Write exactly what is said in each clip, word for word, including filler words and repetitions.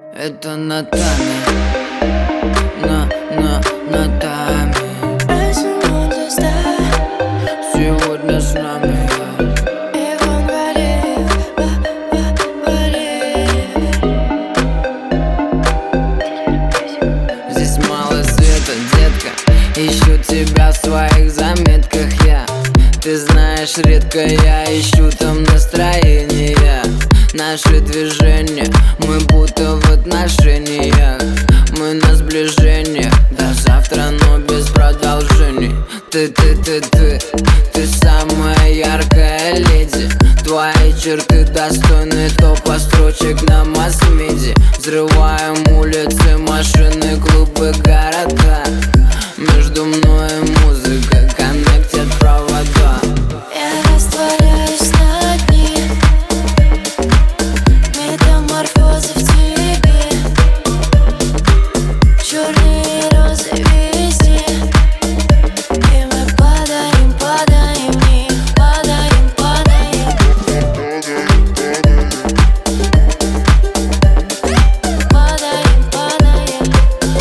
Это Натами, на, на, Натами. Сегодня с нами здесь мало света, детка. Ищу тебя в своих заметках я. Ты знаешь, редко я ищу там настроение. Наши движения, мы будто в отношениях. Мы на сближениях, до завтра, но без продолжений. Ты, ты, ты, ты, ты самая яркая леди. Твои черты достойны топа строчек на масс-медиа. Взрываем улицы, машины, клубы, города. Между мной и музыкой коннектят провода. Я растворяюсь на дне, метаморфозы в тебе, черные розы везде. И мы падаем, падаем в них, падаем, падаем, падаем, падаем.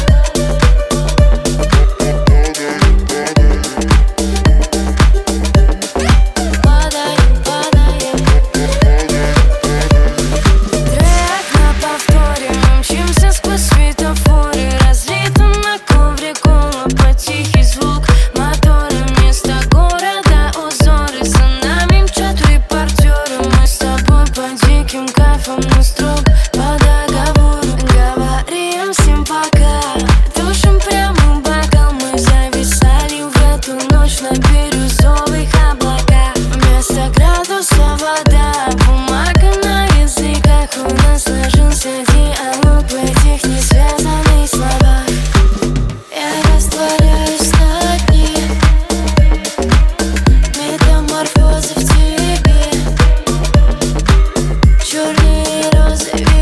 Мчимся сквозь светофоры, разлито на ковре кола под тихий звук мотора. Вместо города узоры, за нами мчат репортеры. Мы с тобой по диким кайфам, но строго по договору. Говорим всем пока, душим прямо в бокал. Мы зависали в эту ночь на бирюзовых облаках. Вместо градуса вода, бумага на языках. У нас сложился диалог в этих несвязанных словах. Я растворяюсь на дне, метаморфозы в тебе, черные розы.